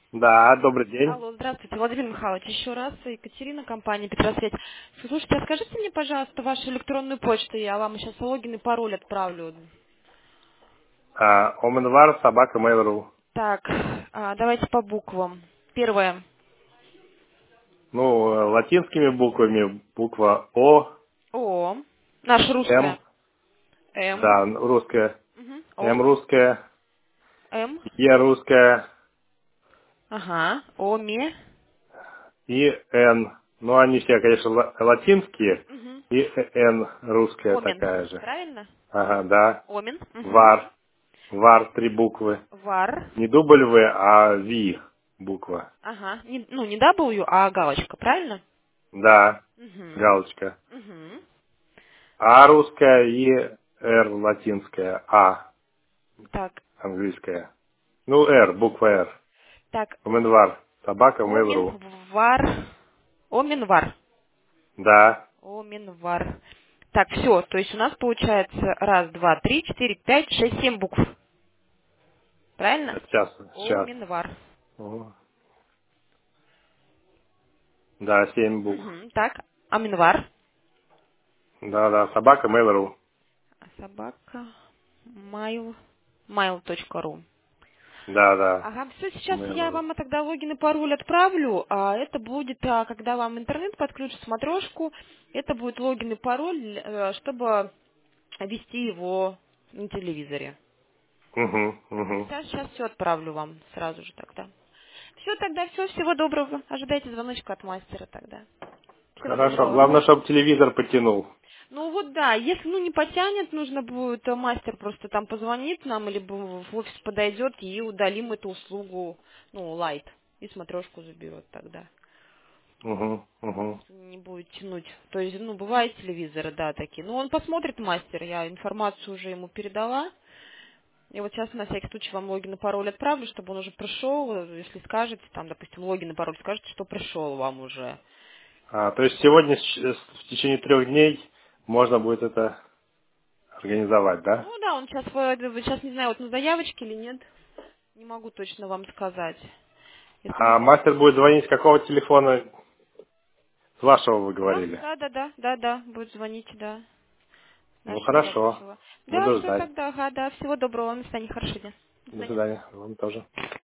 Да, добрый день. Алло, здравствуйте, Владимир Михайлович, еще раз, Екатерина, компания Петросвет. Слушайте, а скажите мне, пожалуйста, вашу электронную почту, я вам сейчас логин и пароль отправлю. Оменвар, собака, Mail.ru. Так, давайте по буквам. Первое. Ну, латинскими буквами буква О, О. Наша М, русская. М. да, русская, Мгм. М О. русская, М. Е русская Ага. О, Ме. и Н. Ну, они все, конечно, латинские, Угу. и Н русская Омен. такая же. Правильно? Ага, да. Омен. Угу. Вар, Вар, три буквы. Вар. Не дубль В, а Ви буква. Ага. Не W, а галочка, правильно? Да, Угу. галочка. Угу. А русская и Р латинская, А Так. английская. Ну, Р, буква Р. Так. Уменвар. Собака Mail.ru. Оменвар. Оменвар. Да. Оменвар. Так, все. То есть у нас получается раз, два, три, четыре, пять, шесть, семь букв. Правильно? Сейчас. Оменвар. О, да, 7 букв. Угу. Так. Оменвар. Да, собака Mail.ru. Собака. Mail.ru. Да. Ага, все, сейчас я Mail.ru. вам тогда логин и пароль отправлю. Это будет, когда вам интернет подключит, смотрешку, это будет логин и пароль, чтобы вести его на телевизоре. Угу. Сейчас все отправлю вам сразу же тогда. Все, тогда все, всего доброго. Ожидайте звоночка от мастера тогда. Всего Хорошо. доброго. Главное, чтобы телевизор потянул. Ну вот да, если не потянет, нужно будет, мастер просто там позвонит нам, или в офис подойдет и удалим эту услугу, лайт, и смотрешку заберет тогда. Угу. Если не будет тянуть. То есть, бывают телевизоры, да, такие. Ну, он посмотрит, мастер, я информацию уже ему передала. И вот сейчас на всякий случай вам логин и пароль отправлю, чтобы он уже пришел, если скажете, там, допустим, логин и пароль, скажете, что пришел вам уже. То есть Вот. сегодня в течение 3 дней можно будет это организовать, да? Ну да, он сейчас не знаю, вот на заявочке или нет, не могу точно вам сказать. А Если... мастер будет звонить с какого телефона? С вашего вы Да, говорили. да, будет звонить, да, Ну, нашего хорошо. рабочего. Да, Буду все ждать. тогда, ага, да, всего доброго вам, до свидания, хорошего дня. До До свидания. свидания. Вам тоже.